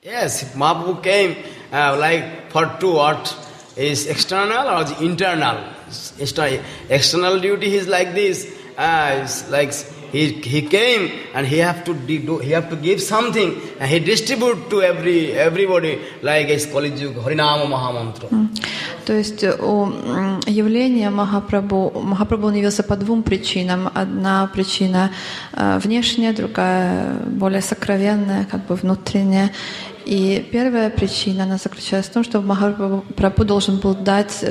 Yes, Mahaprabhu came like for two, what is external or the internal. External duty is like this. It's like he came and he have to give something and he distribute to everybody like a Kali Yuga Harinama Mahamantra. То есть у явления Махапрабху он явился по двум причинам. Одна причина внешняя, другая более сокровенная, как бы внутренняя. И первая причина, она заключалась в том, что Махапрабху должен был дать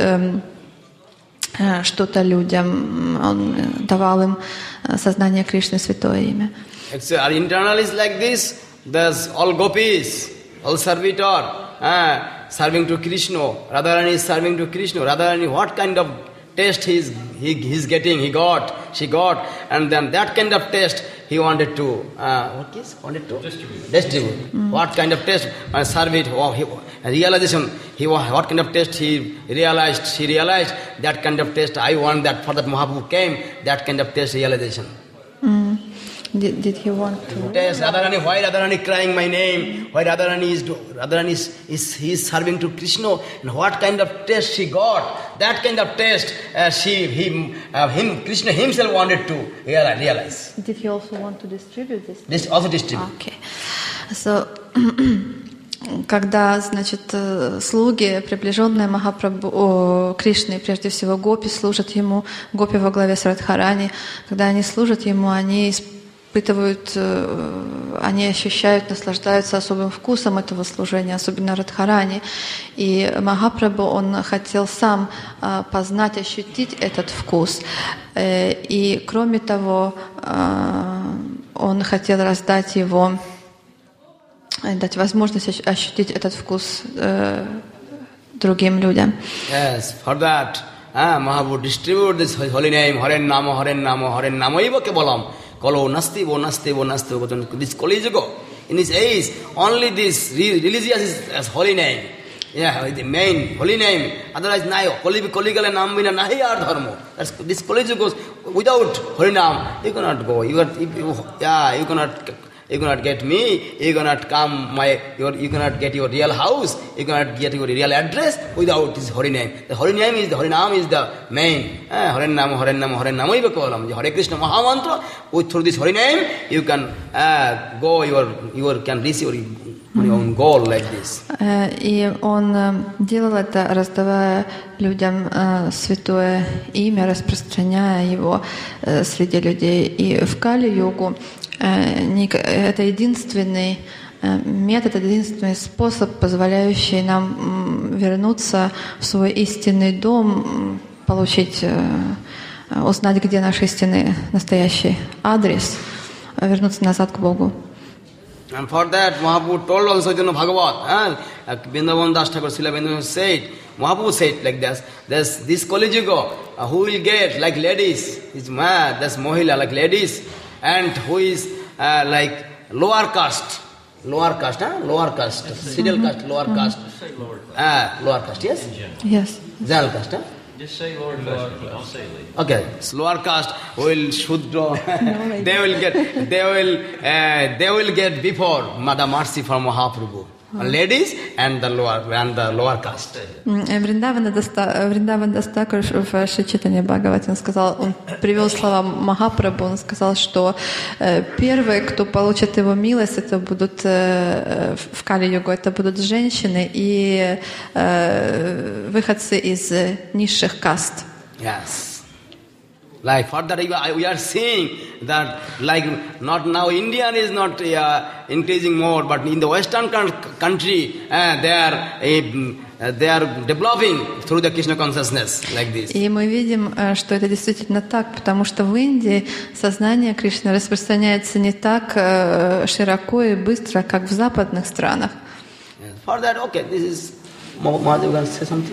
что-то людям. Он давал им сознание Кришны, святое имя. Our internal is like this. There's all gopis, all servitor, serving to Krishna. Radharani is serving to Krishna. Radharani, what kind of taste he's getting, she got, and then that kind of taste he wanted to distribute. What kind of taste? Serve it. Realization. What kind of taste she realized that kind of taste. I want that. For that Mahaprabhu came. That kind of taste realization. Did he want to? Taste Radharani. Why Radharani crying my name? Why Radharani is serving to Krishna? And what kind of taste she got? That kind of taste Krishna himself wanted to realize. Did he also want to distribute this? This also distribute. Okay. So, когда, значит, слуги, приближенные Махапрабху, Кришны, прежде всего гопи, служат ему, гопи во главе с Радхарани, когда они служат ему, они испытывают, они ощущают, наслаждаются особым вкусом этого служения, особенно Радхарани. И Махапрабху, он хотел сам познать, ощутить этот вкус. И кроме того, он хотел раздать его, дать возможность ощутить этот вкус другим людям. Yes, for that, Mahaprabhu distribute this holy name, Haren Nama, Haren Nama, Haren Nama, Iva Kevalam, Kalo Nasti, Vo Nasti, Vo Nasti, this Kali Yuga. In his age, only this religious is as holy name. Yeah, the main holy name. Otherwise, Nayo, Kali Gale Namina Nahi Ar Dharma. This Kali Yuga, without Holy Nam, you cannot go. You cannot get me, you cannot come you cannot get your real house, you cannot get your real address without this holy name. The holy name is the main. Hare Nama, Hare Nama, Hare Nama Iva Kevalam. Hare Krishna Mahamantra, through this holy name, you can go can reach your own goal like this. И он делал это, раздавая людям святое имя, распространяя его среди людей. И в Кали-югу это единственный метод, единственный способ, позволяющий нам вернуться в свой истинный дом, узнать, где наш истинный, настоящий адрес, вернуться назад к Богу. And for that, Mahaprabhu told also Jana Bhagavat, Vrindavan Das Thakur Srila Vrindavan said, Mahaprabhu said like this, this Kali Yuga, who will get like ladies, that's Mohila, like ladies, and who is like lower caste, serial caste, lower caste, lower caste, yes? Yes. General caste, Just say lower caste. I'll say late. Okay, so lower caste will Shudra, they will get before Mother Mercy for Mahaprabhu. Ladies and the lower caste. Вриндаван Дастакур в Шри-Чайтанья Бхагавате, он привел слова Махапрабху, он сказал, что первые, кто получит его милость, это будут в Кали-югу, это будут женщины и выходцы из низших каст. Yes. Like further we are seeing that like not now India is not increasing more, but in the Western country they are developing through the Krishna consciousness like this. И мы видим, что это действительно так, потому что в Индии сознание Кришны распространяется не так широко и быстро, как в западных странах. For that, okay, this is Mahadev, you can say something?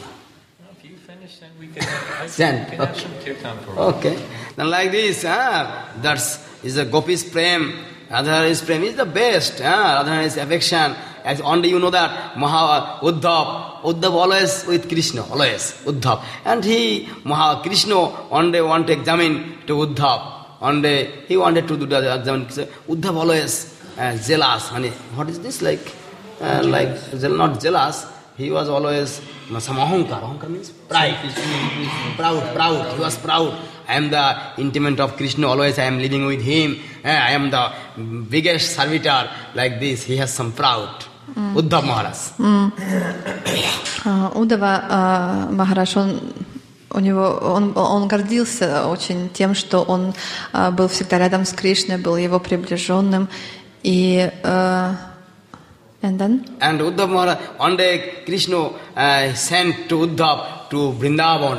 Okay. Then like this, that's is a Gopi's prem. Radharani's prem is the best. Radharani's affection. As only you know that Uddhav always with Krishna, always Uddhav. And Krishna one day want to examine to Uddhav. One day he wanted to do the examine. Uddhav always jealous. What is this like? not jealous. He was always some ahankar. Ahankar means pride. Proud. He was proud. I am the intimate of Krishna. Always I am living with him. I am the biggest servitor. Like this, he has some proud. Uddhav Maharaj. Удава Махарадж, он гордился очень тем, что он был всегда рядом с Кришной, был его приближенным. И and Uddhav Maharaj, one day Krishna sent to Uddhav to Vrindavan.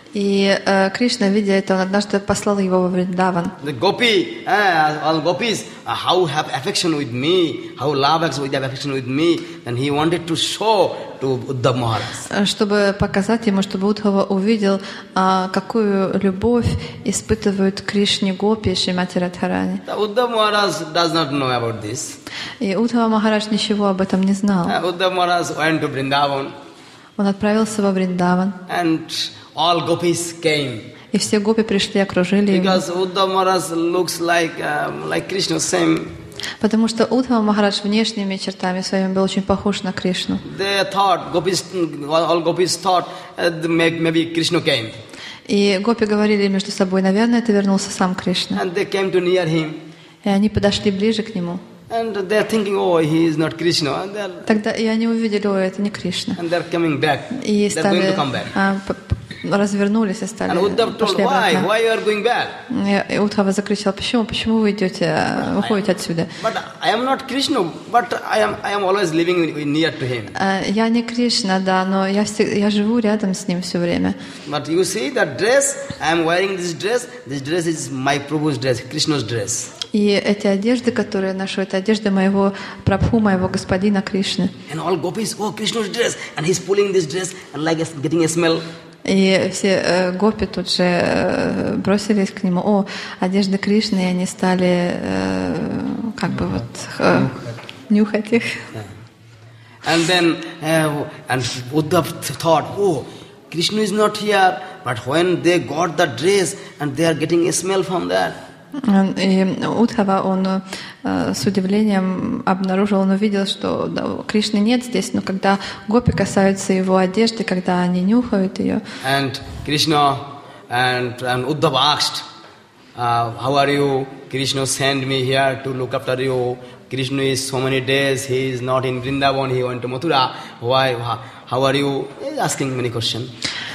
И Кришна, видя это, он однажды послал его во Вриндаван. The gopi, all gopis, how have affection with me, how love have affection with me, and he wanted to show to Uddhav Maharaj. Чтобы показать ему, чтобы Удхава увидел, какую любовь испытывают Кришне гопи Шримати Радхарани. Uddhav Maharaj does not know about this. И Удхава Махарадж ничего об этом не знал. Uddhav Maharaj went to Vrindavan. Он отправился во Вриндаван. And all gopis came. И все гопи пришли, окружили его. Because Uddhav Maharaj looks like Krishna, same. Потому что Удхава Махарадж внешними чертами своими был очень похож на Кришну. They thought, all gopis thought, maybe Krishna came. И гопи говорили между собой, наверное, это вернулся сам Кришна. And they came to near him. И они подошли ближе к нему. And they are thinking, oh, he is not Krishna. And тогда и они увидели, о, это не Кришна. And they are coming back. И they are going to come back. Развернулись и стали and Uddhav told, why you are going back? И Удхава закричал, почему вы идете, уходите отсюда? But I am not Krishna, but I am always living near to him. Я не Кришна, да, но я живу рядом с ним все время. But you see that dress, I am wearing this dress is my Prabhu's dress, Krishna's dress. И эти одежды, которые я ношу, это одежды моего Прабху, моего господина Кришны. And all gopis, oh, Krishna's dress, and he's pulling this dress and like getting a smell. И все гопи тут же бросились к нему, о, одежда Кришны, и они стали как бы вот нюхать их. And then and Uddhav thought, oh, Krishna is not here, but when they got the dress and they are getting a smell from that. И Удхава, он с удивлением обнаружил, он увидел, что да, Кришны нет здесь, но когда гопи касаются его одежды, когда они нюхают ее. And Krishna and Uddhava asked, how are you? Krishna sent me here to look after you. Krishna is so many days, he is not in Vrindavan, he went to Mathura. Why? How are you? He is asking many questions.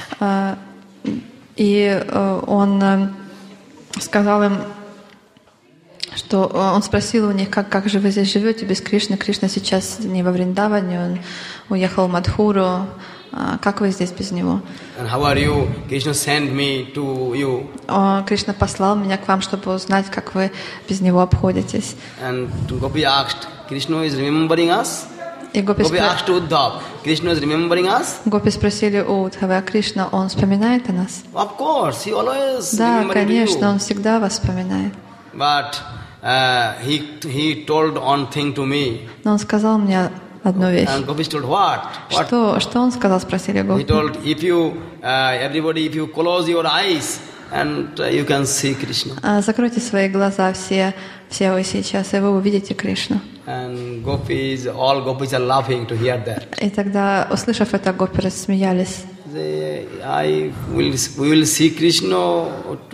И он сказал им, что он спросил у них, как же вы здесь живете без Кришны. Кришна сейчас не во Вриндаване, он уехал в Мадхуру. Как вы здесь без него? And how are you? Krishna sent me to you. Кришна послал меня к вам, чтобы узнать, как вы без него обходитесь. And Gopi asked, Krishna is remembering us? И Гопи asked Uddhav, Krishna is remembering us? Гопи спросили у Удхавы, а Кришна, он вспоминает о нас? Of course, he always да, конечно, он всегда вас вспоминает. But he told one thing to me. Но он сказал мне одну вещь. And Gopis told what? Что он сказал, спросили Гопи. He told, if you close your eyes and you can see Krishna. Закройте свои глаза все вы сейчас, и вы увидите Кришну. And all gopis are laughing to hear that. И тогда, услышав это, гопи рассмеялись. We will see Krishna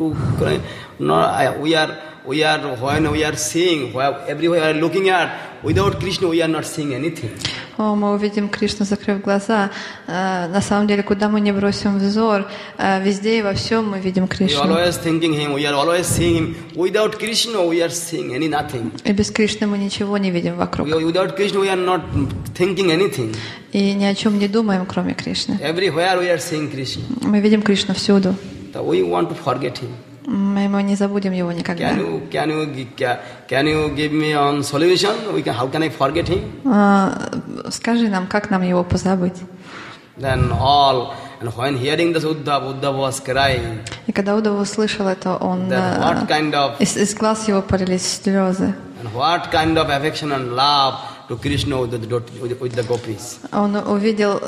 when we are seeing, everywhere we are looking at, without Krishna we are not seeing anything. Мы увидим Кришну, закрыв глаза. На самом деле, куда мы не бросим взор, везде и во всем мы видим Кришну. We are always thinking Him, we are always seeing Him. Without Krishna we are seeing nothing. И без Кришны мы ничего не видим вокруг. Without Krishna we are not thinking anything. И ни о чем не думаем, кроме Кришны. Everywhere we are seeing Krishna. Мы видим Кришну всюду. So we want to forget Him. Мы не забудем его никогда. Can you give me one solution? How can I forget him? Скажи нам, как нам его позабыть? Then and when hearing this Uddhav was crying. И когда Уддава услышал это, он из глаз его полились слезы. And what kind of affection and love to Krishna with the gopis. Он увидел,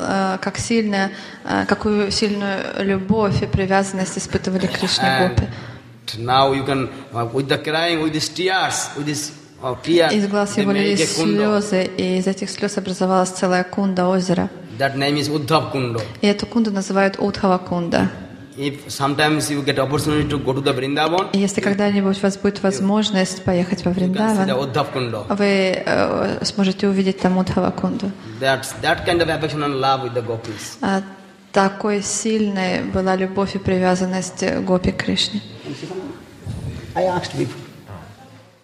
какую сильную любовь и привязанность испытывали Кришне гопи. Now you can, with the crying, with these tears, with this of tears, Из глаз they его make a лились kundo. слезы, и из этих слез образовалась целая кунда, озеро. That name is Uddhav Kundo. И эту кунду называют Удхава кунда. If sometimes you get opportunity to go to the Vrindavan, И если когда-нибудь у вас будет возможность поехать во you can see the Вриндаван, Uddhav Kundo. вы сможете увидеть там Удхава кунду. That kind of affection and love with the gopis. Такой сильной была любовь и привязанность гопи к Кришне. I asked before.